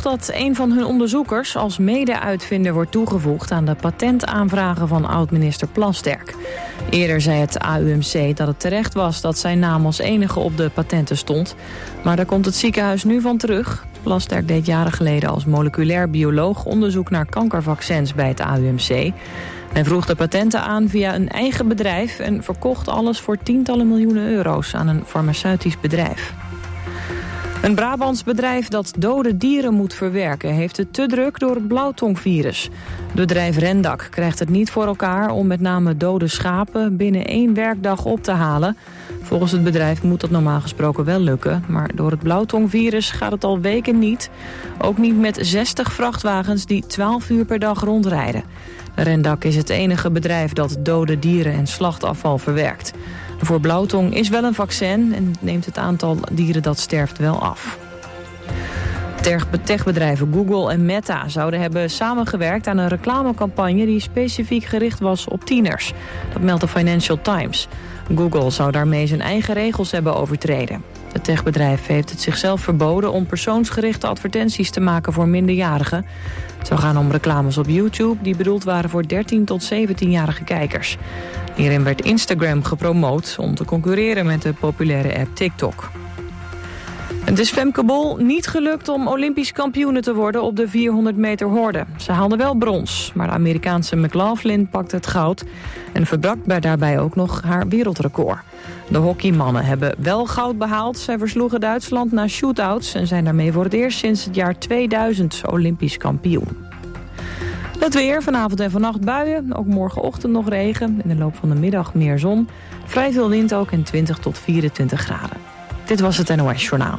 dat een van hun onderzoekers als mede-uitvinder wordt toegevoegd aan de patentaanvragen van oud-minister Plasterk. Eerder zei het AUMC dat het terecht was dat zijn naam als enige op de patenten stond. Maar daar komt het ziekenhuis nu van terug. Plasterk deed jaren geleden als moleculair bioloog onderzoek naar kankervaccins bij het AUMC. Hij vroeg de patenten aan via een eigen bedrijf en verkocht alles voor tientallen miljoenen euro's aan een farmaceutisch bedrijf. Een Brabants bedrijf dat dode dieren moet verwerken heeft het te druk door het blauwtongvirus. Het bedrijf Rendak krijgt het niet voor elkaar om met name dode schapen binnen 1 werkdag op te halen. Volgens het bedrijf moet dat normaal gesproken wel lukken, maar door het blauwtongvirus gaat het al weken niet. Ook niet met 60 vrachtwagens die 12 uur per dag rondrijden. Rendak is het enige bedrijf dat dode dieren en slachtafval verwerkt. Voor blauwtong is wel een vaccin en neemt het aantal dieren dat sterft wel af. Techbedrijven Google en Meta zouden hebben samengewerkt aan een reclamecampagne die specifiek gericht was op tieners. Dat meldt de Financial Times. Google zou daarmee zijn eigen regels hebben overtreden. Het techbedrijf heeft het zichzelf verboden om persoonsgerichte advertenties te maken voor minderjarigen. Het zou gaan om reclames op YouTube die bedoeld waren voor 13 tot 17-jarige kijkers. Hierin werd Instagram gepromoot om te concurreren met de populaire app TikTok. Het is Femke Bol niet gelukt om Olympisch kampioene te worden op de 400 meter horde. Ze haalde wel brons, maar de Amerikaanse McLaughlin pakte het goud en verbrak daarbij ook nog haar wereldrecord. De hockeymannen hebben wel goud behaald. Zij versloegen Duitsland na shootouts en zijn daarmee voor het eerst sinds het jaar 2000 Olympisch kampioen. Het weer, vanavond en vannacht buien, ook morgenochtend nog regen. In de loop van de middag meer zon. Vrij veel wind ook en 20 tot 24 graden. Dit was het NOS Journaal.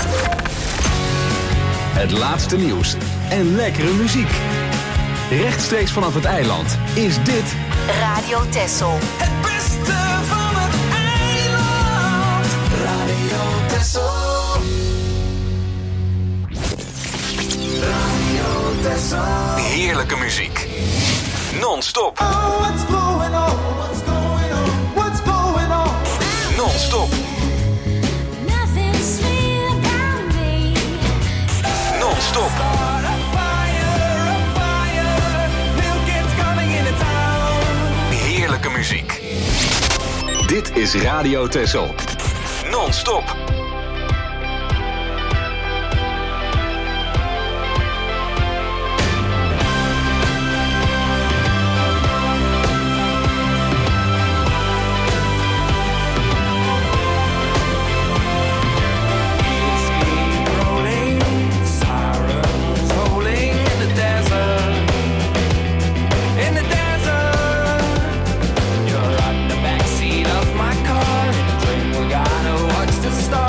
Het laatste nieuws en lekkere muziek. Rechtstreeks vanaf het eiland is dit Radio Texel. Het beste van het eiland. Radio Texel. Radio Texel. heerlijke muziek. Non-stop. Oh, what's going on? What's going on? What's going on? Non-stop. Non-stop. Heerlijke muziek. Dit is Radio Texel. Non-stop. Stop.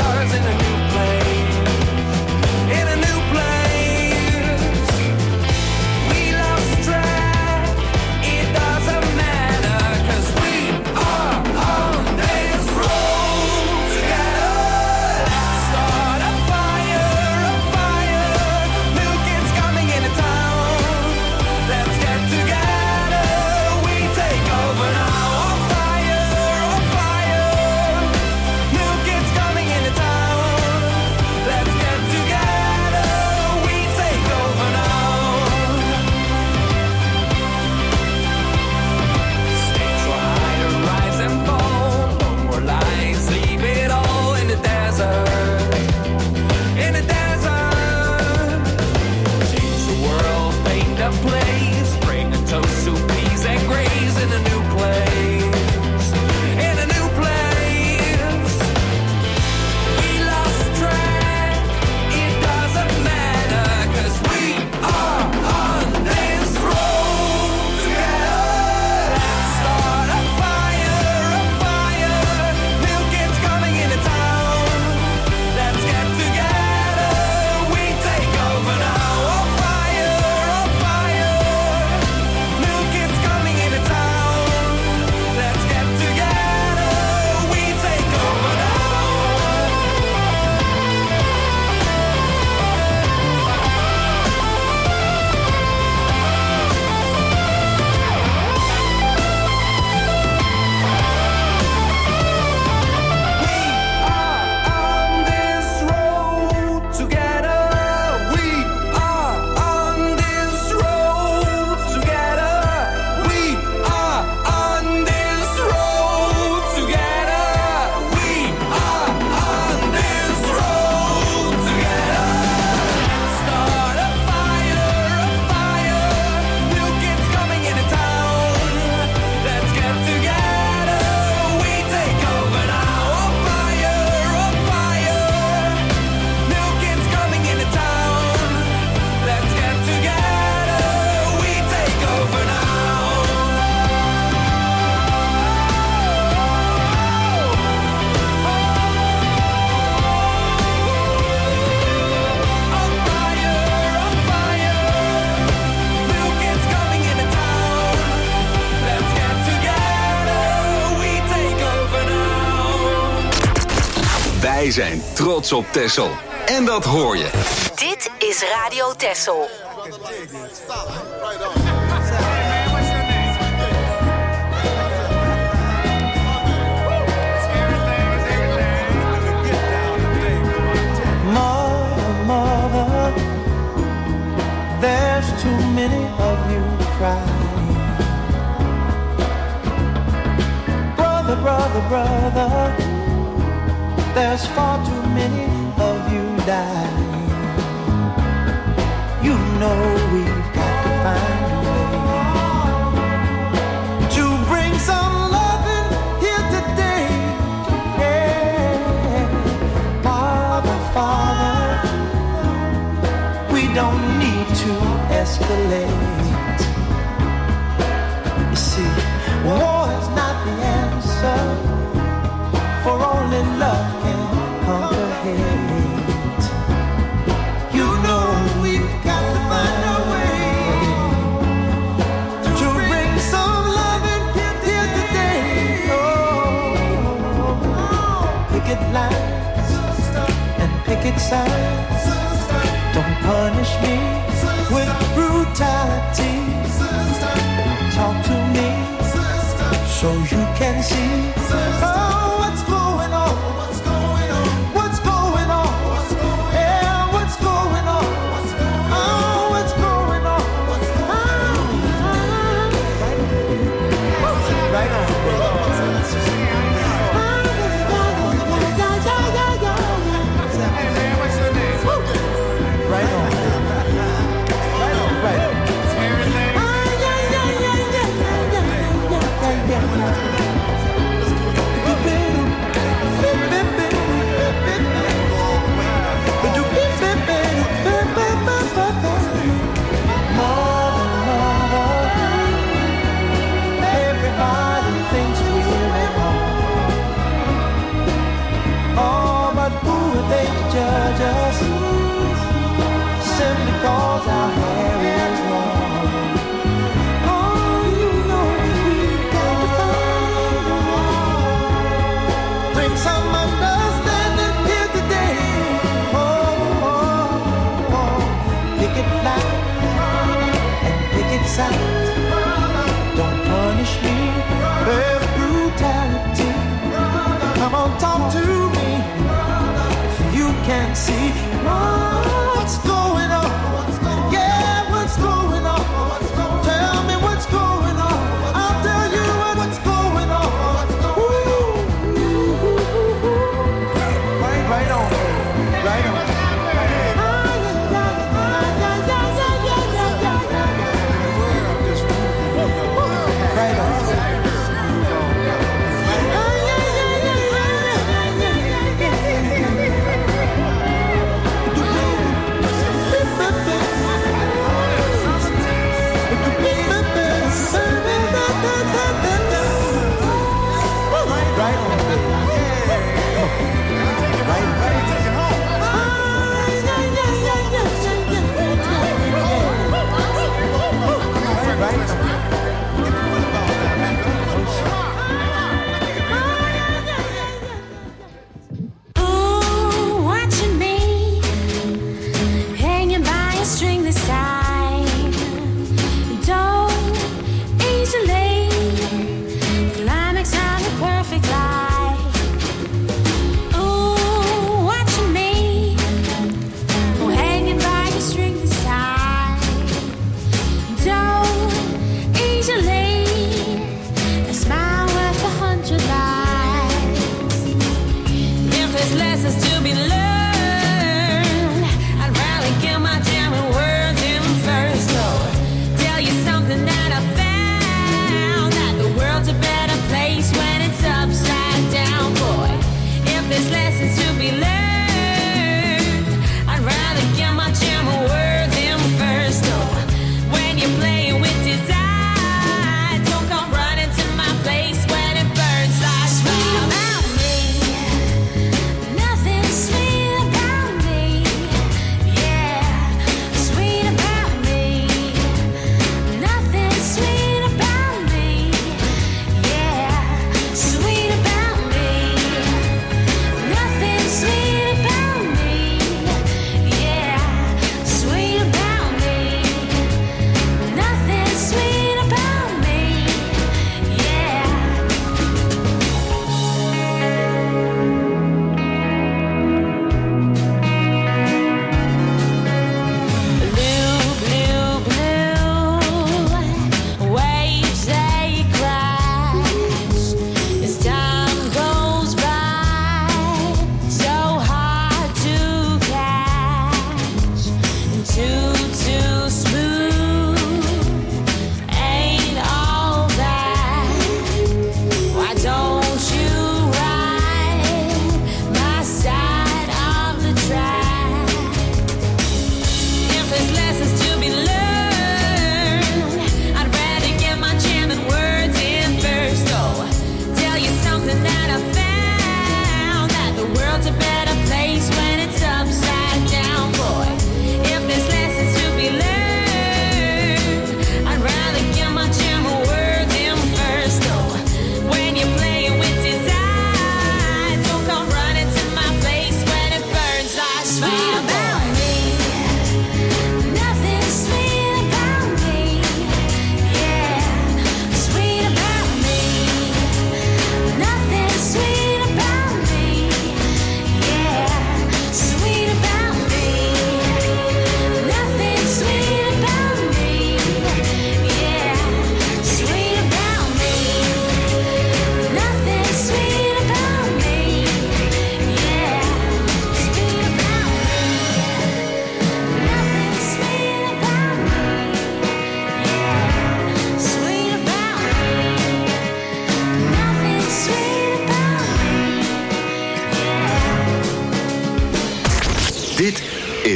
Wij zijn trots op Texel. En dat hoor je. Dit is Radio Texel. Mother, there's too many of you crying. Brother, brother, brother, there's far too many of you dying. You know we've got to find a way to bring some loving here today. Yeah. Father, Father, we don't need to escalate. You see, war is not the answer, for only love can conquer hate. You know we've got to find a way to bring some loving here today. Oh, picket lines and picket signs. Don't punish me with brutality. Talk to me so you can see. Oh, what's going on? What's going on? What's going on? Yeah, what's going on? Oh, what's going on? Right on. Right on. Right on. Everybody thinks we're at home. Oh, but who are they to judge us? Simply cause our hair is long. Oh, you know we've got to find a way. Bring some understanding here today. Oh, oh, oh. Picket lines and picket signs. Don't punish me with brutality. Come on, talk to me so you can see what's going on. Yeah, what's going on? Tell me what's going on. I'll tell you what's going on. Right on, right on.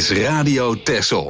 is Radio Texel.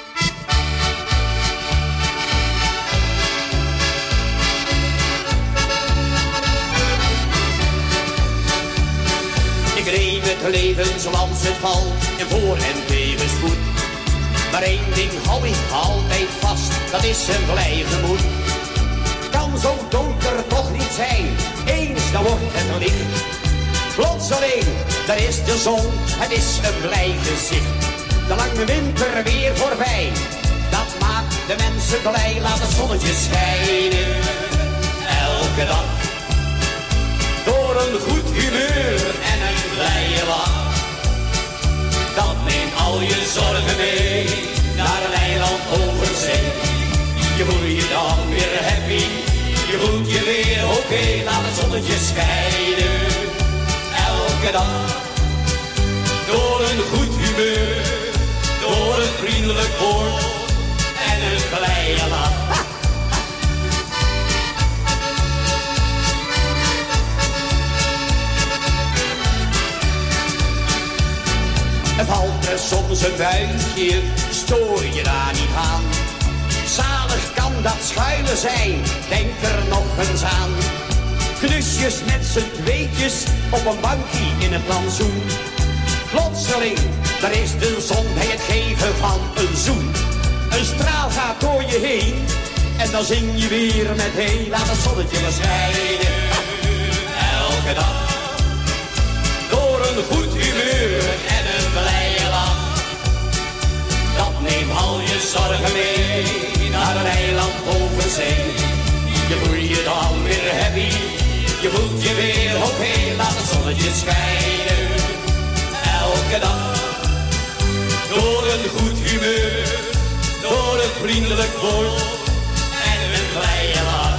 Ik reed het leven zoals het valt en voor en tegen spoed. Maar één ding hou ik altijd vast, dat is een blij gemoed. Kan zo donker toch niet zijn, eens dan wordt het licht. Plotseling, daar is de zon, het is een blij gezicht. De lange winter weer voorbij, dat maakt de mensen blij. Laat het zonnetje schijnen, elke dag. Door een goed humeur en een blije lach. Dat neemt al je zorgen mee, naar een eiland over zee. Je voelt je dan weer happy, je voelt je weer oké. Laat het zonnetje schijnen, elke dag. Door een goed humeur, door een vriendelijk woord en een blije lach. Valt er soms een buitje, stoor je daar niet aan. Zalig kan dat schuilen zijn, denk er nog eens aan. Knusjes met z'n tweetjes op een bankje in het plantsoen. Plotseling, daar is de zon bij het geven van een zoen. Een straal gaat door je heen en dan zing je weer met hey. Laat het zonnetje maar schijnen, elke dag. Door een goed humeur en een blije lach. Dat neemt al je zorgen mee, naar een eiland over zee. Je voelt je dan weer happy, je voelt je weer oké. Laat het zonnetje schijnen, elke dag. Door een goed humeur, door een vriendelijk woord en een blije lach.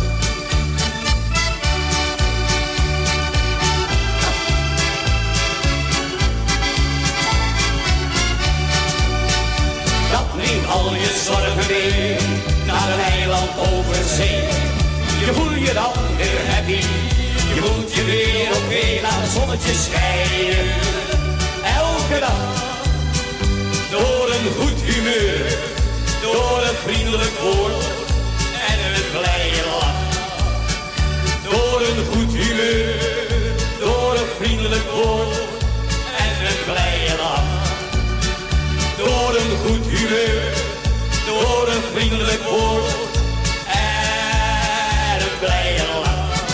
Dat neemt al je zorgen mee, naar een eiland over zee. Je voelt je dan weer happy, je voelt je weer oké. Laat het zonnetje schijnen, elke dag. Door een goed humeur, door een vriendelijk woord en een blije lach. Door een goed humeur, door een vriendelijk woord en een blije lach. Door een goed humeur, door een vriendelijk woord en een blije lach.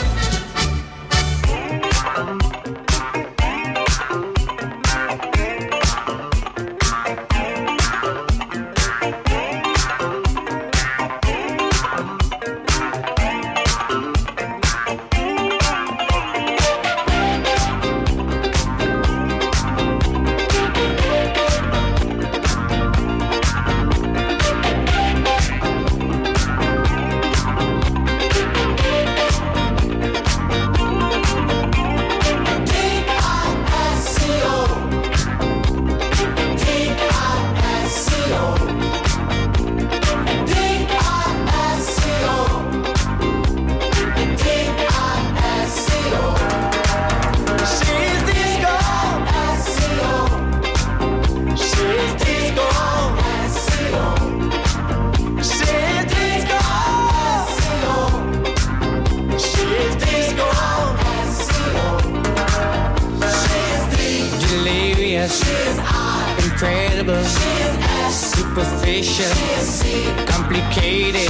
Incredible, superficial, complicated.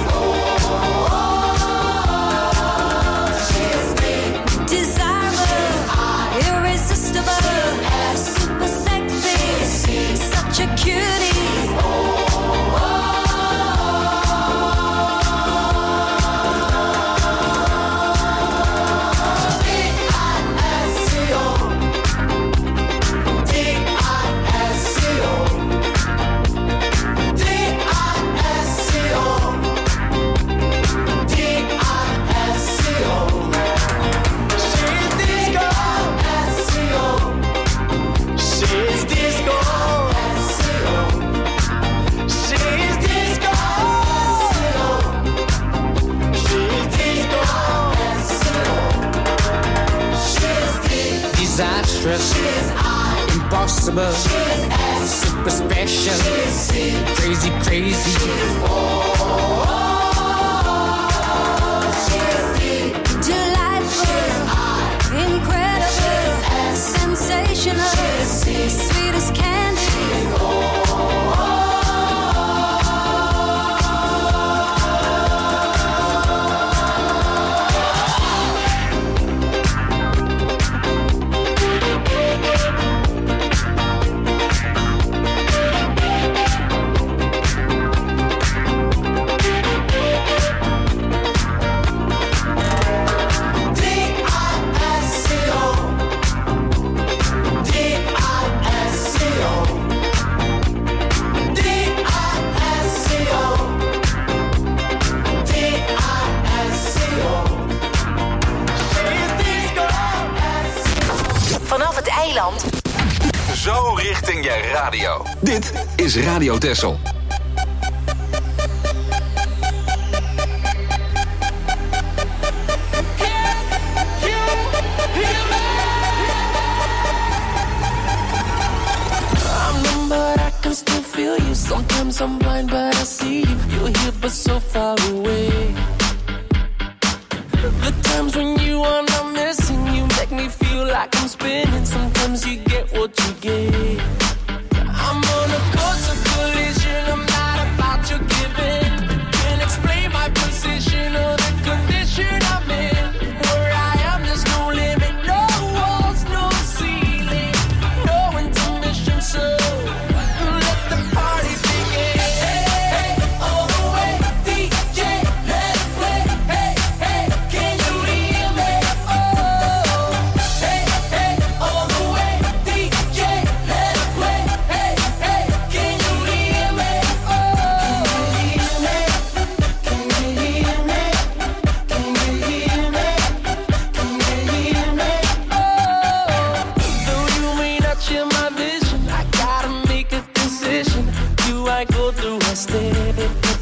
Desirable, irresistible, super sexy, such a cutie. Impossible, crazy, crazy. Delightful, incredible, sensational, sweet as candy. Vanaf het eiland. Zo richting je radio. Dit is Radio Texel. Sometimes I'm blind, but I see you. You're here, but so far away. The times when you are not missing, you make me feel like I'm spinning. Sometimes you get what you get. I'm on a course of collision. I'm not about your giving. Can't explain my position or the condition I'm in. Where I am, there's no limit, no walls, no ceiling, no intermission. So let the party begin. Hey, all the way, DJ, let it play. Hey, can you hear me? Oh, hey, all the way, DJ, let it play. Hey, can you hear me? Oh, can you hear me? Can you hear me? Can you hear me? Oh, though you may not share my vision, I gotta make a decision. Do I go through a step?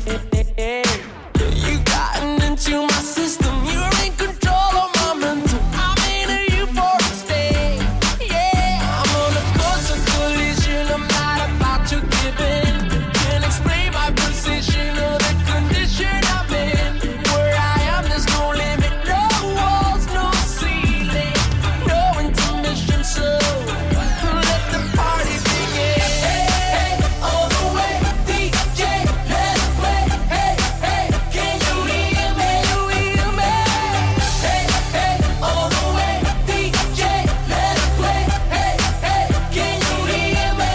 You gotten into my system. You're in control of my mental. I'm into you for a stay. Yeah, I'm on a course of collision. I'm not about to give in. Can't explain my position or the condition I'm in. Where I am, there's no limit, no walls, no ceiling, no intermission. So let the party begin. Hey, all the way, DJ, let it play. Hey, can you hear me? You hear me? Hey, all the way, DJ, let it play. Hey, can you hear me?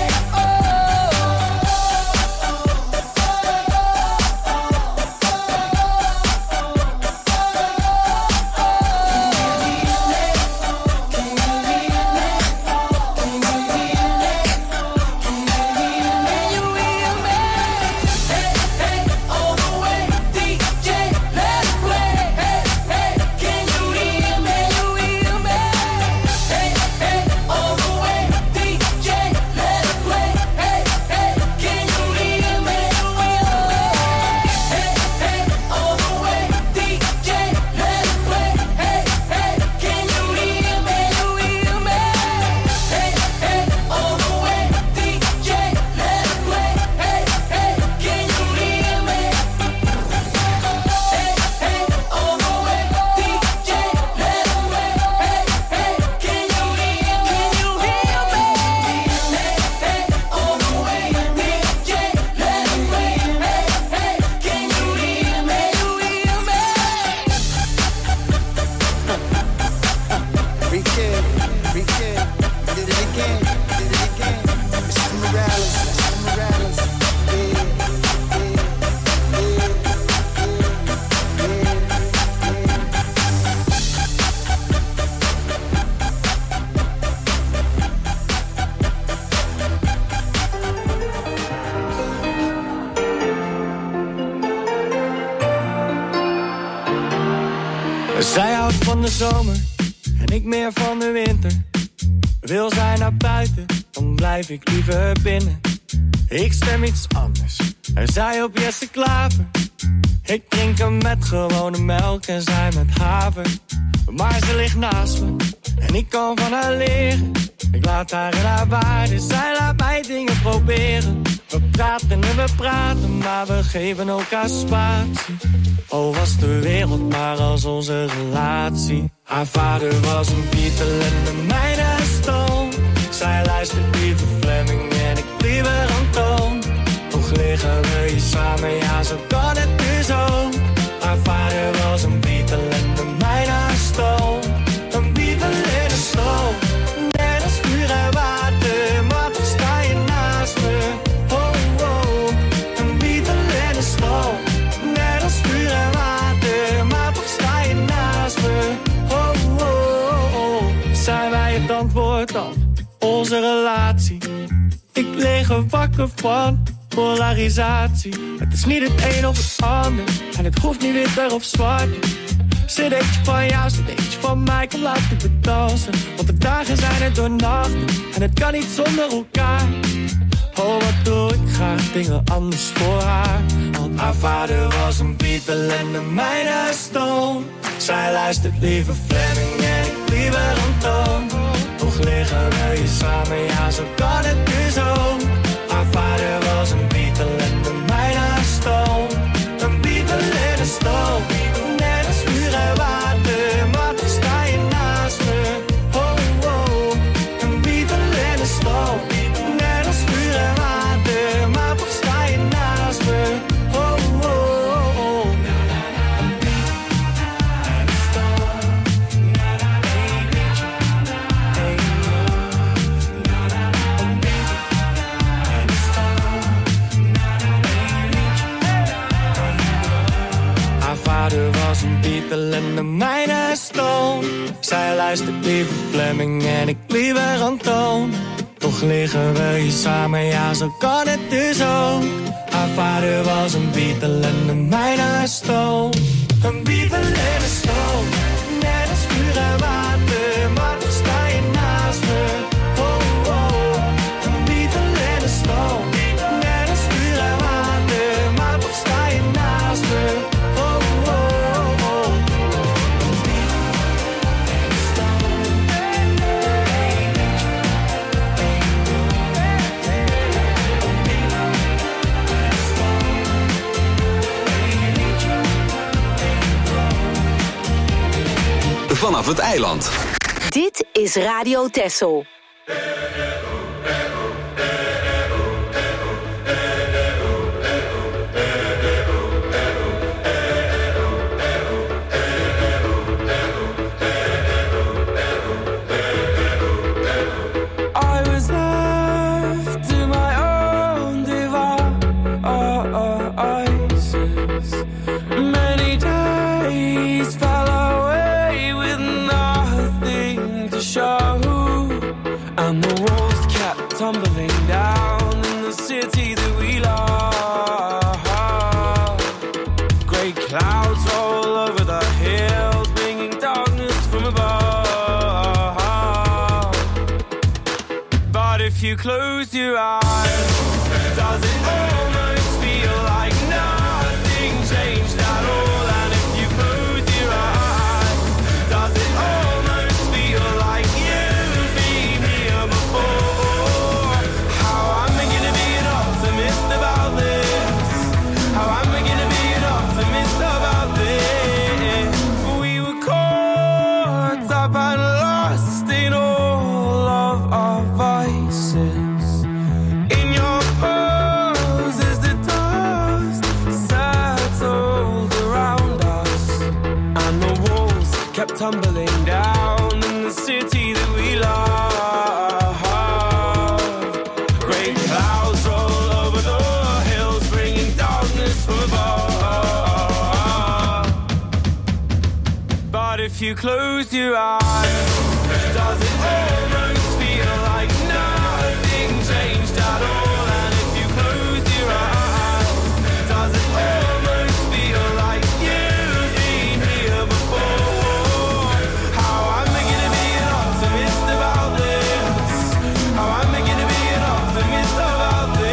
Zij houdt van de zomer en ik meer van de winter. Wil zij naar buiten, dan blijf ik liever binnen. Ik stem iets anders, en zij op Jesse Klaver. Ik drink hem met gewone melk en zij met haver. Maar ze ligt naast me en ik kan van haar leren. Ik laat haar in haar waarde, zij laat mij dingen proberen. We praten en we praten, maar we geven elkaar spatie. Oh, was de wereld maar als onze relatie. Haar vader was een Beatle en de mijne een Stone. Zij luistert liever Fleming en ik liever Antoon. Toch liggen we hier samen, ja zo kan het dus ook. Haar vader was een Beatle en de mijne een Stone. Een Beatle en een Stone. Net als vuur en water, maar toch sta je naast me. Oh, oh, een Beatle en een Stone. Net als vuur en water, maar toch sta je naast me. Oh, oh, oh. Zijn wij het antwoord op onze relatie? Ik lig er wakker van polarisatie. Het is niet het een of het ander en het hoeft niet witter of zwart. Cd'tje van jou, cd'tje van mij, kom laten we dansen. Want de dagen zijn er door nachten en het kan niet zonder elkaar. Oh, wat doe ik graag dingen anders voor haar. Want haar vader was een Beatle en de mijne een Stone. Zij luistert liever Fleming en ik liever Antoon. Toch liggen we hier samen, ja zo kan het dus ook. Haar vader was een Beatle en de mijne een Stone. Een Beatle en een Stone. Net als vuur en water, maar toch sta je naast me. Oh, oh, een Beatle en een Stone. Net als vuur en water, maar toch sta je naast me. Oh, oh, oh. Een Beatle en een Stone. Een Beatle en een Stone. Haar vader was een Beatle en de mijne een Stone. Zij luistert liever Fleming en ik liever Antoon. Toch liggen we hier samen, ja zo kan het dus ook. Haar vader was een Beatle en de mijne een Stone. Een Beatle en een Stone. Net als vuur en water, maar toch sta je naast me. Oh, oh, een Beatle en een Stone. Net als vuur en water, maar toch sta je naast me. Oh, oh, oh. Een Beatle en een Stone. Een Beatle en een Stone. Vanaf het eiland. Dit is Radio Texel. I was left to my own devices. Many days fell away with nothing to show, and the walls kept tumbling down in the city that we love. Great clouds roll over the hills, bringing darkness from above. But if you close your eyes, does it almost feel like nothing changed at all? And if you close your eyes, does it almost feel like you've been here before? How am I gonna be an optimist about this? How am I gonna be an optimist about this? We were caught up and lost in all of our vices. In your poses, the dust settled around us, and the walls kept tumbling down in the city that we love. Great clouds roll over the hills, bringing darkness from above. But if you close your eyes, does it almost feel like nothing changed at all? And if you close your eyes, does it almost feel like you've been here before? How am I gonna be an optimist about this? How am I gonna be an optimist about this?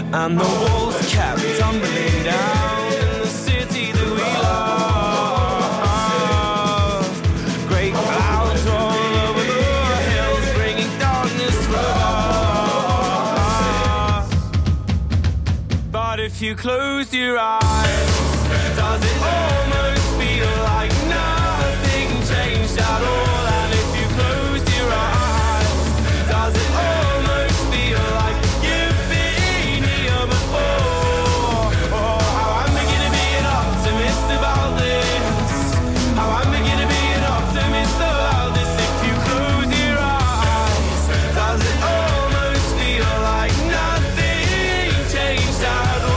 and the walls kept tumbling down in the city that we love. Great clouds roll over the hills, bringing darkness from us. But if you close your eyes, does it almost feel like nothing changed at all? And if you close your eyes, does it almost feel like you've been here before? Oh, how I'm beginning to be an optimist about this. How I'm beginning to be an optimist about this. If you close your eyes, does it almost feel like nothing changed at all?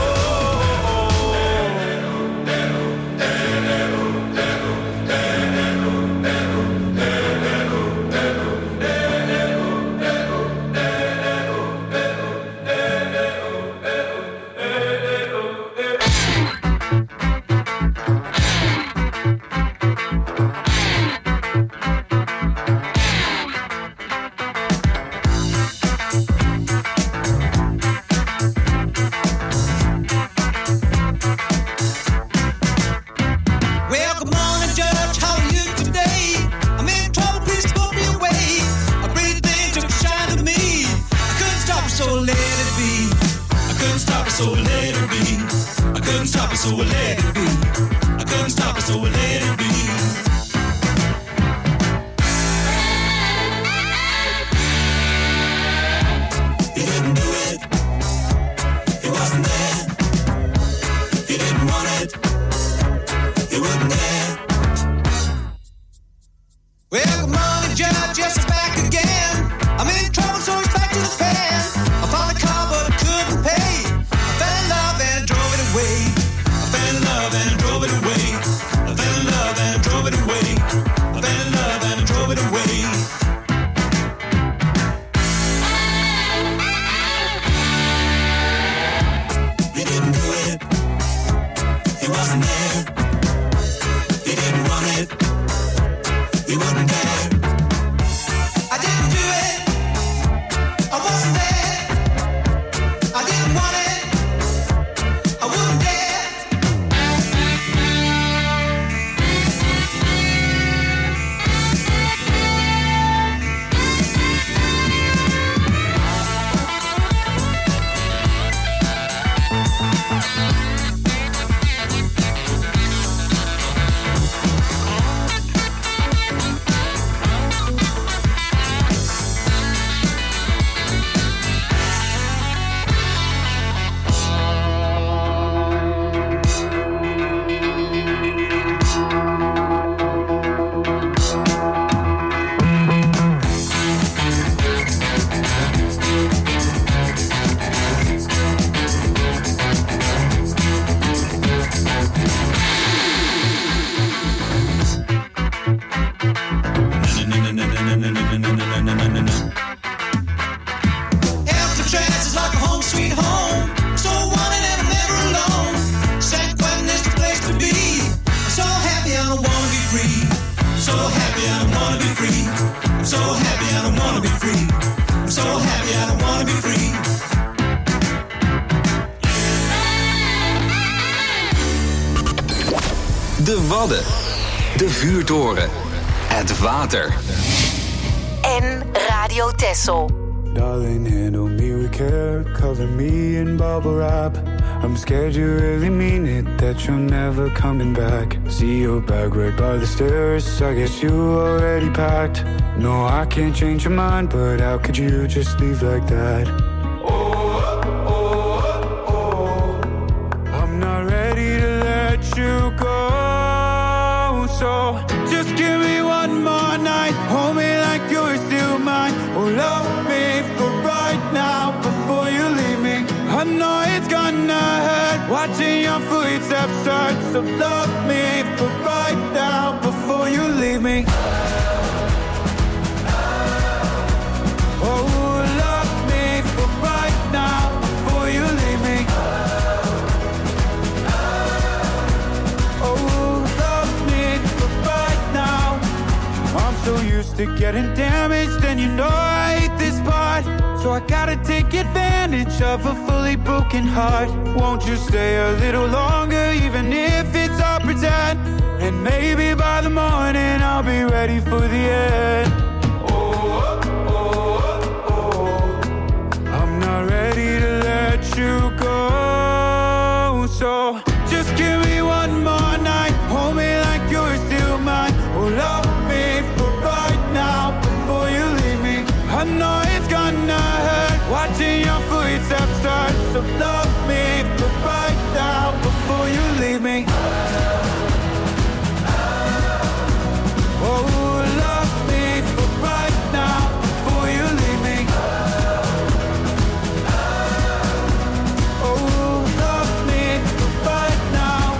De Wadden, de Vuurtoren, het water. En Radio Texel. Darling, handle me with care, cover me in bubble wrap. I'm scared you really mean it, that you're never coming back. See your bag right by the stairs, I guess you already packed. No, I can't change your mind, but how could you just leave like that? I'm not ready to let you go. So just give me one more night, hold me like you're still mine. Oh, love me for right now before you leave me. I know it's gonna hurt watching your footsteps start. So love me for right now before you leave me. Oh, love me for right now before you leave me. Oh, love me for right now. I'm so used to getting getting damaged, and you know I hate this part. So I gotta take advantage of a fully broken heart. Won't you stay a little longer, even if it's all pretend? And maybe by the morning I'll be ready for the end. Oh, oh, oh, oh. I'm not ready to let you go. So just give me one more night, hold me like you're still mine. Oh, love me for right now before you leave me. I know it's gonna hurt watching your footsteps start. So love me for right now before you leave me. Oh, love me for right now before you leave me. Oh, love me for right now.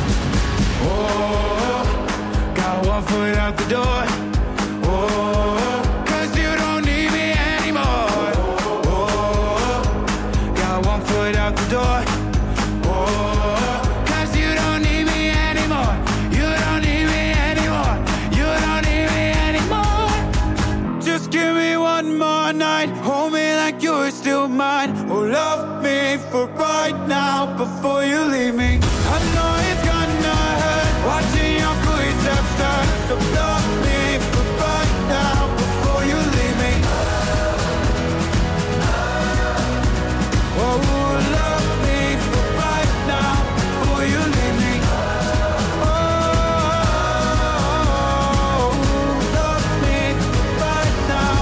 Oh, got one foot out the door. Oh, 'cause you don't need me anymore. Oh, got one foot out the door. Oh, 'cause you don't need me anymore. You don't need me anymore. You don't need me anymore. Just give me one more night, hold me like you're still mine. Oh, love me for right now before you leave me. I know it's gonna hurt watching your footsteps start. So love me for right now before you leave me. Oh, love me for right now before you leave me. Oh, love me for right now.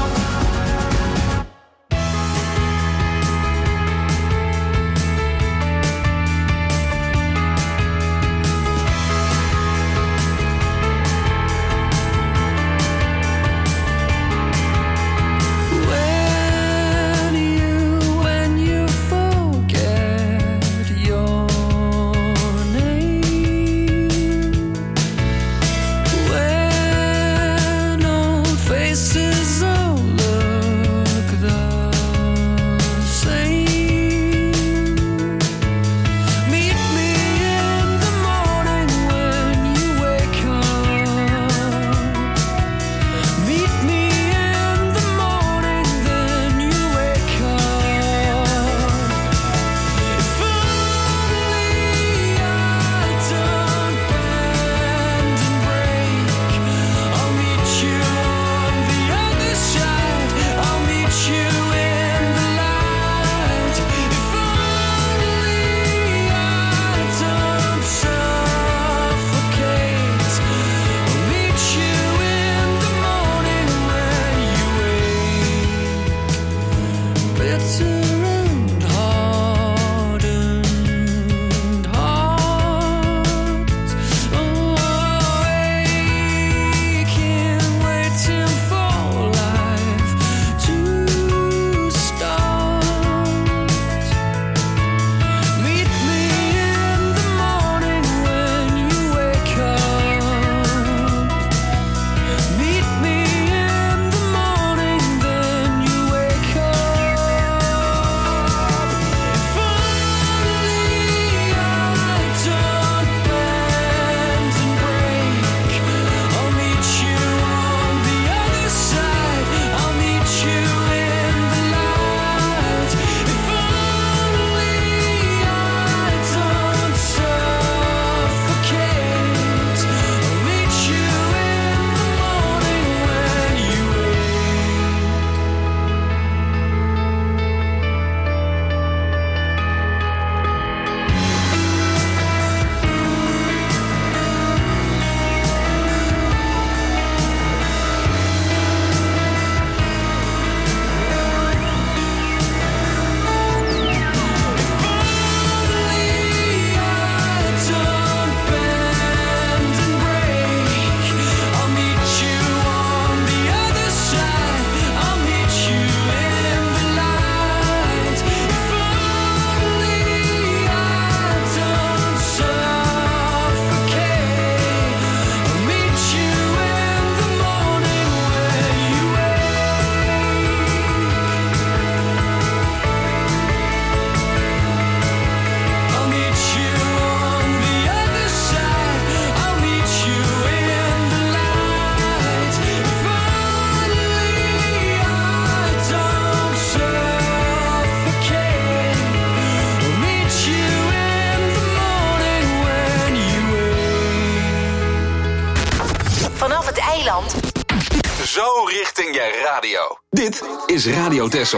zo richting je radio. Dit is Radio Texel.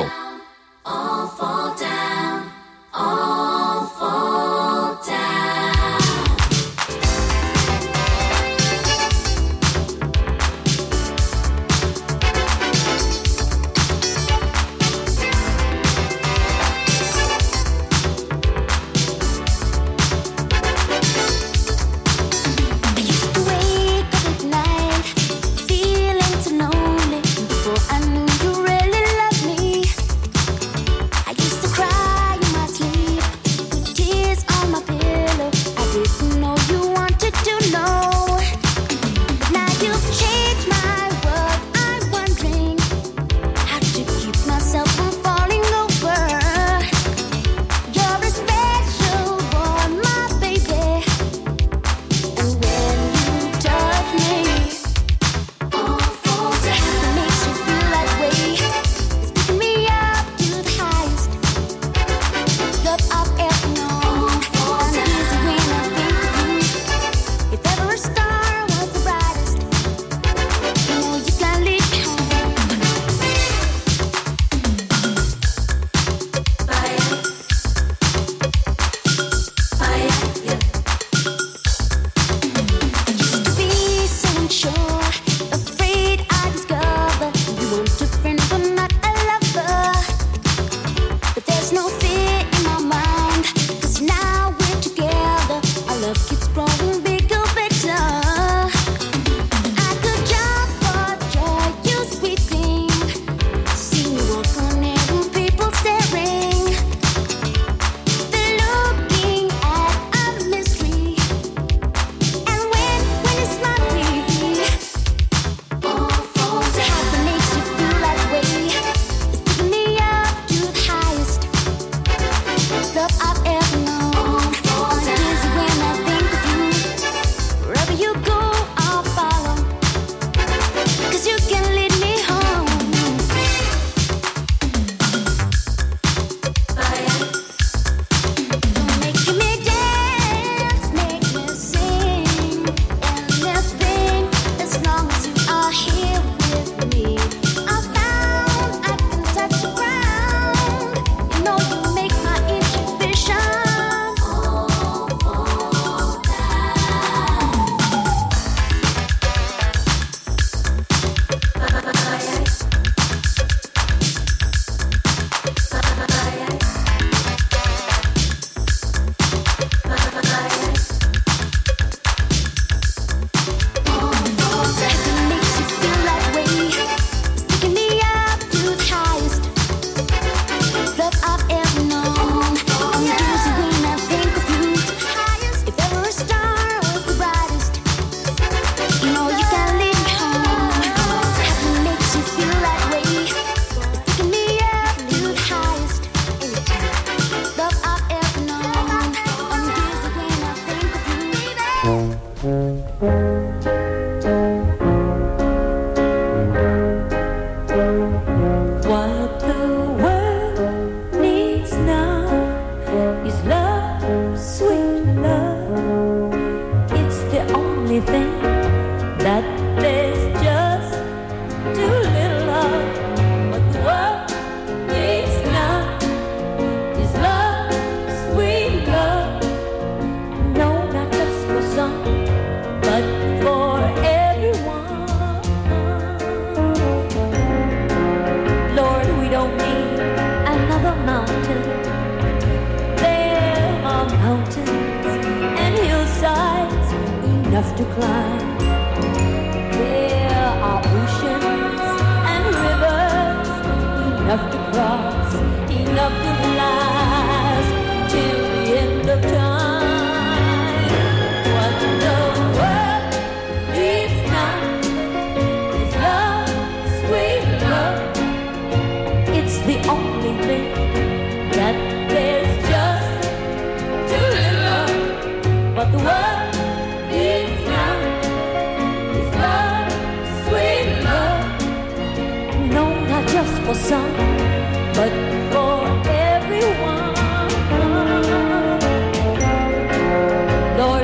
All fall down, all fall down.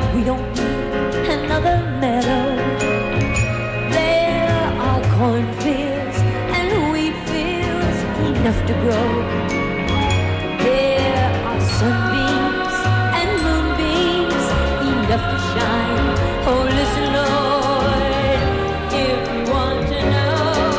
Another meadow, there are cornfields enough to grow. There are sunbeams and moonbeams enough to shine. Oh, listen, Lord, if you want to know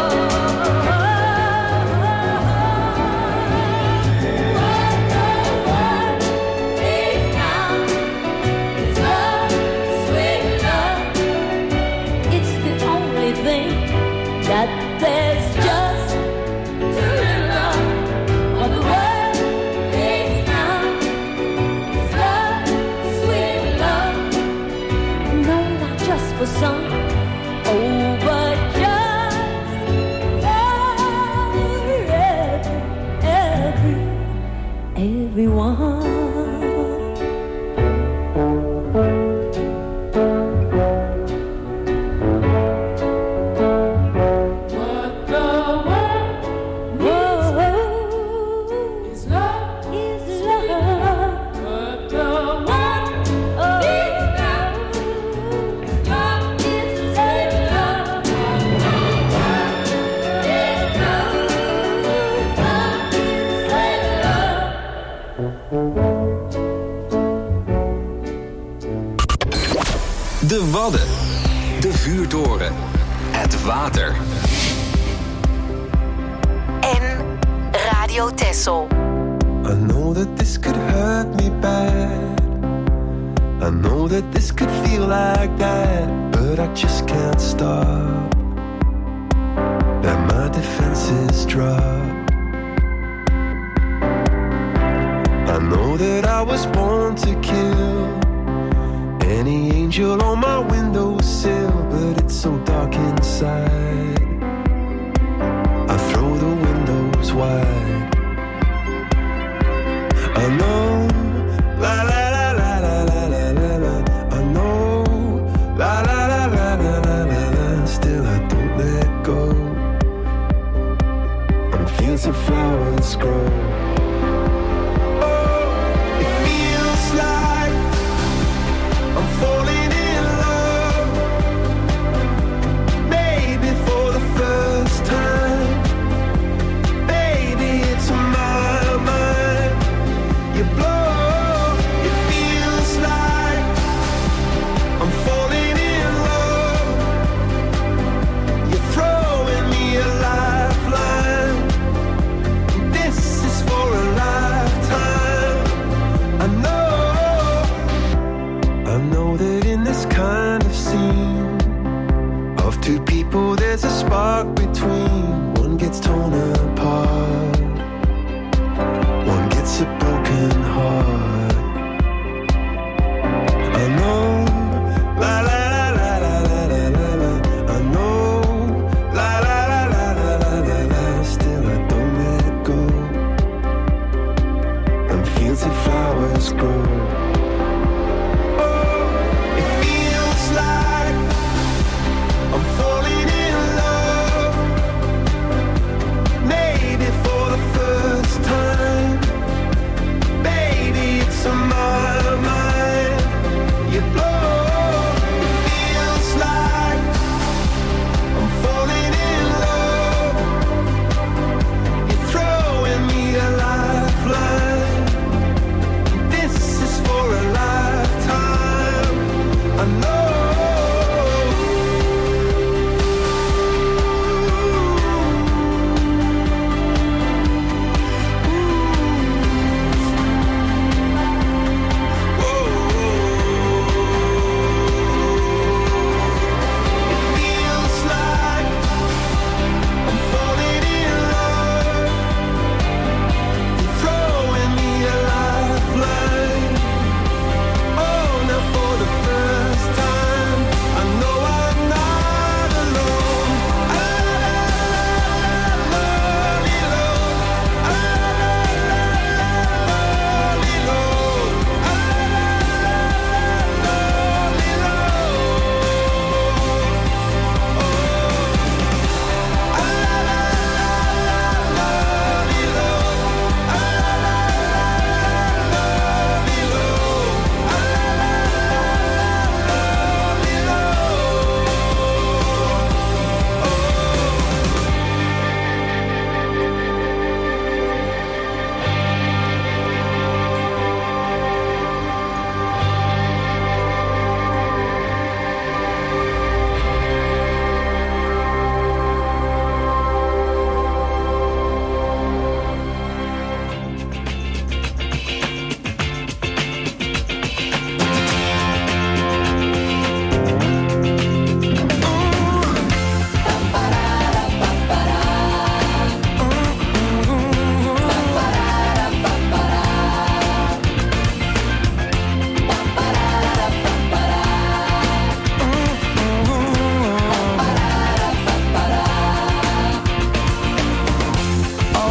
what the world is now, is love, sweet love. It's the only thing that there's just too little of. What the world is now is love, sweet love. No, not just for some, oh, but just for everyone. De Wadden, de vuurtoren, het water. En Radio Texel. I know that this could hurt me bad. I know that this could feel like that, but I just can't stop. That my defenses drop. I know that I was born to kill any angel on my windowsill, but it's so dark inside. I throw the windows wide. I know, la la la la la la la la la. I know, la la la la la la la la. Still I don't let go. On fields of flowers grow. Oh, it feels like I'm falling in love. Maybe for the first time. Baby, it's my mind. You blow, it feels like I'm falling in love. You're throwing me a lifeline. This is for a lifetime. I know that in this kind of scene of two people there's a spark between. One gets torn apart, one gets a broken heart. I know, la la la la la la la la la. I know, la la la la la la la la. Still I don't let go. And fields of flowers grow. Oh, it feels like I'm falling in love.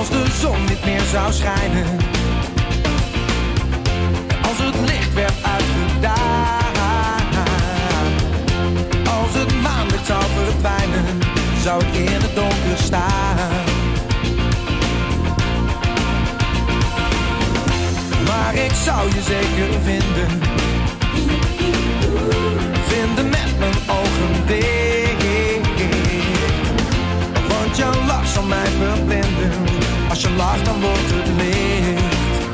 Als de zon niet meer zou schijnen, als het licht werd uitgedaan, als het maanlicht zou verdwijnen, zou ik in het donker staan. Maar ik zou je zeker vinden, vinden met mijn ogen dicht. Want jouw lach zal mij verblinden, als je lacht dan wordt het licht.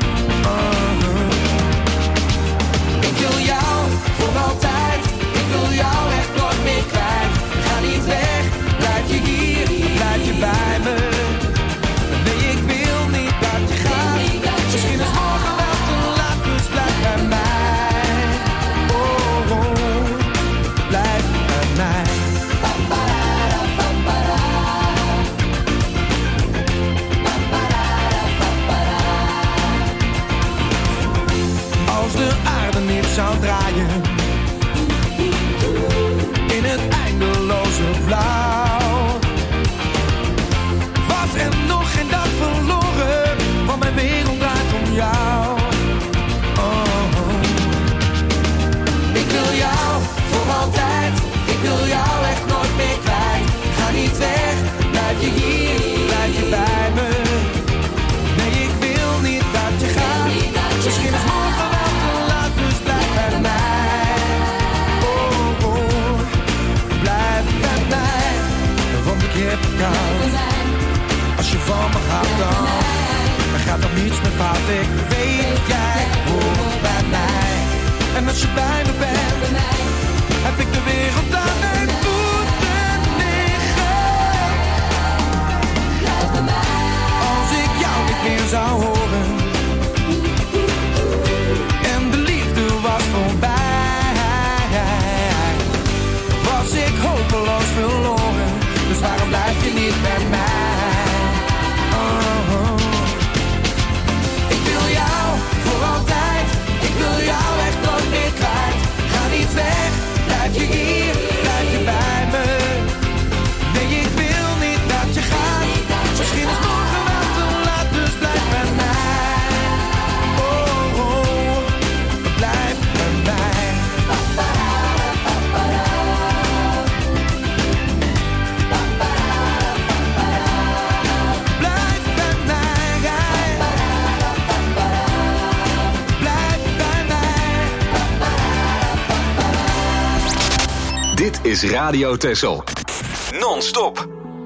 Ik wil jou voor altijd, ik wil jou echt nooit meer kwijt. Ga niet weg, blijf je hier, blijf je bij me. Nee, ik wil niet dat je gaat, misschien is morgen wel te laat, dus blijf bij mij. Oh, oh, blijf bij mij. Als de aarde niet zou draaien, in het eindeloze blauw, was er nog geen dag verloren, want mijn wereld draait om jou. Oh. Ik wil jou voor altijd, ik wil jou echt nooit meer kwijt. Ga niet weg, blijf je hier, blijf je bij me. Nee, ik wil niet dat je gaat, misschien is morgen wel te laat, dus blijf bij mij. Oh, oh, blijf bij mij, want ik heb het koud. Als je van me gaat dan gaat er niets meer fout. Ik weet, jij hoort bij mij. En als je bij me bent, heb ik de wereld aan mijn voeten liggen. Blijf bij mij. Als ik jou niet meer zou horen en de liefde was voorbij, was ik hopeloos verloren. Dus waarom blijf je niet bij mij? Oh, oh. Ik wil jou voor altijd, ik wil jou echt nooit meer kwijt. Ga niet weg, blijf je hier, blijf je bij me. Nee, ik wil niet dat je gaat, misschien is morgen wel te laat, dus blijf bij mij. Oh, oh, blijf bij mij. Dit is Radio Texel. Non-stop.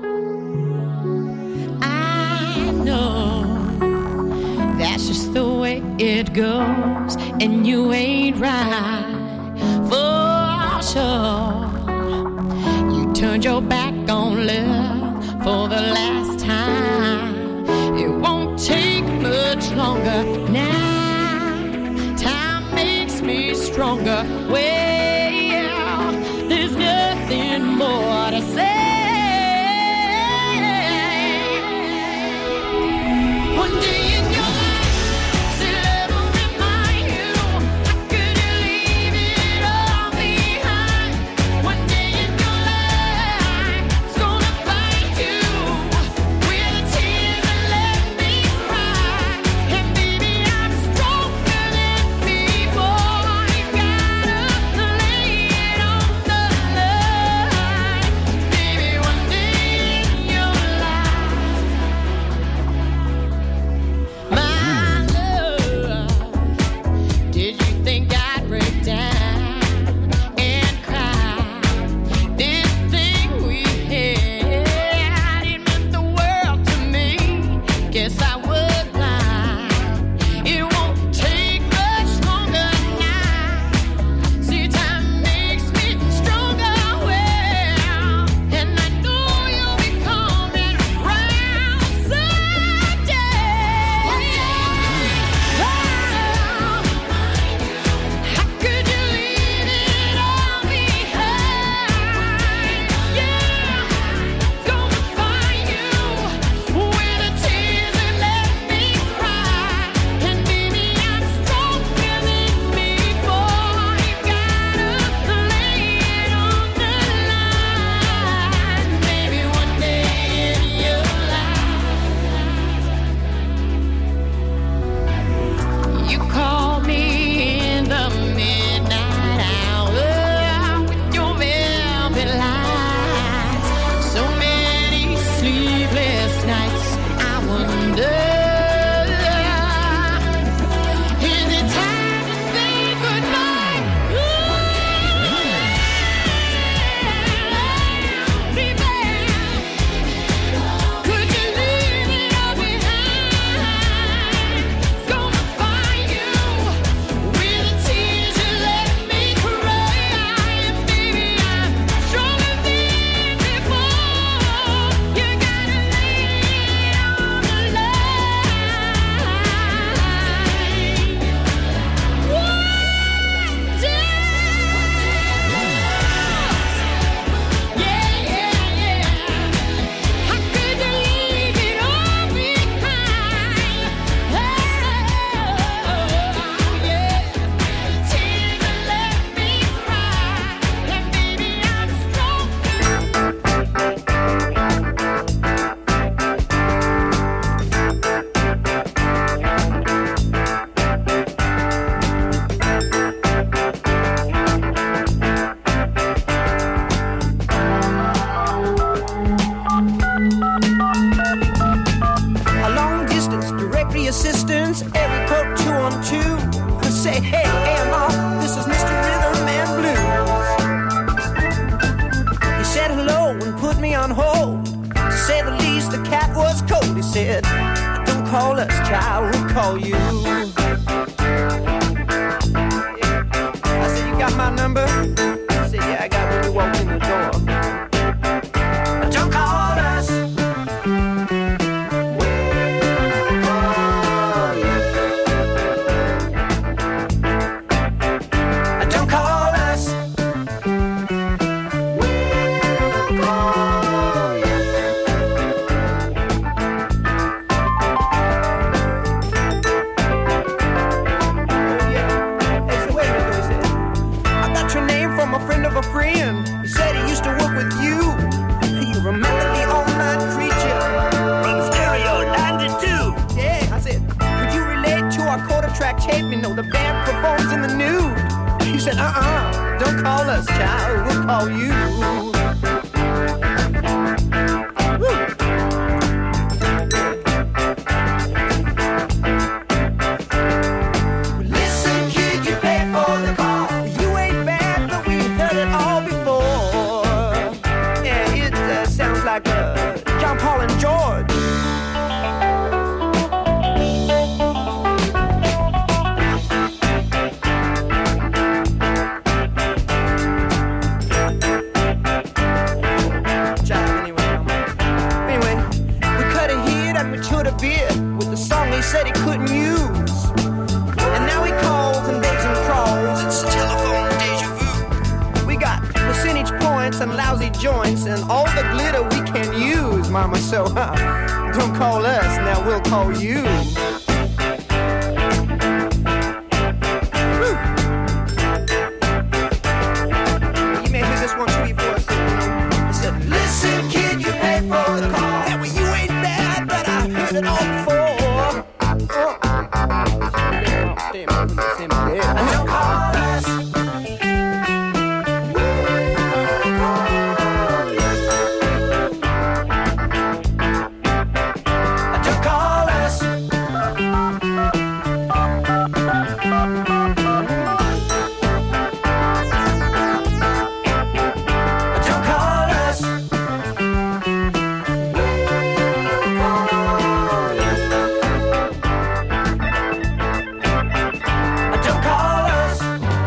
I know that's just the way it goes, and you ain't right for sure. You turned your back on love for the last time. It won't take much longer now. Time makes me stronger. Well, there's nothing more to say. One day in your life, still ever remind you, how could you leave it all behind? One day in your life, it's gonna find you. nights I wonder, is it time to say goodnight? Could you leave it all behind? Gonna find you with the tears you let me cry. And baby, I'm stronger than before. You gotta lay it on the line. What do? Yeah, yeah, yeah. How could you leave it all behind? Oh, yeah. Tears that let me cry. And baby, I'm A long distance directory assistance, every code 212. Say, hey, AMR, this is Mr. Rhythm and Blues. He said hello and put me on hold. To say the least, the cat was cold. He said, don't call us, child, we'll call you. I said, you got my number? He said, yeah, I got when you walked in the door. Don't call us. Don't call us. Hey, so wait a minute, he said, I got your name from a friend of a friend. He said he used to work with you. You remember the all-night creature from Stereo 92? Yeah, I said, could you relate to our quarter track tape? You know, the band performs in the nude. He said, don't call us, child, we'll call you. Woo. Listen, kid, you pay for the call. You ain't bad, but we heard it all before. Yeah, it sounds like John Paul and George. Anyway, we cut a hit and we chewed a bit with the song he said he couldn't use. And now he calls and begs and crawls. It's a telephone deja vu. We got percentage points and lousy joints and all the glitter we can use, mama. So, don't call us, now we'll call you. Woo. You may hear this one tweet for us. He said, listen, kid, you pay for the call. Yeah, well, you ain't bad, but I heard it all before. Don't call us. Don't call us. Don't call us. Don't call us.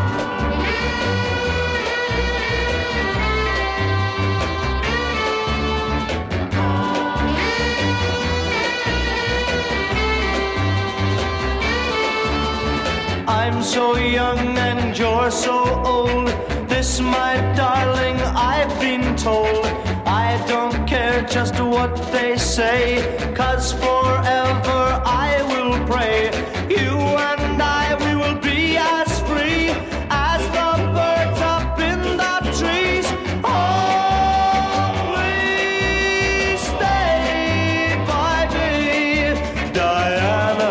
I'm so young and you're so old. This, my darling, I've been told. I don't care just what they say, 'cause forever I will pray. You and I, we will be as free as the birds up in the trees. Oh, please stay by me, Diana.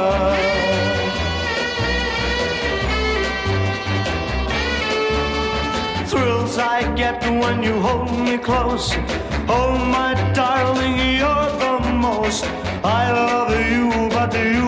Thrills I get when you hold me close. Oh, my darling, you're the most most. I love you, but you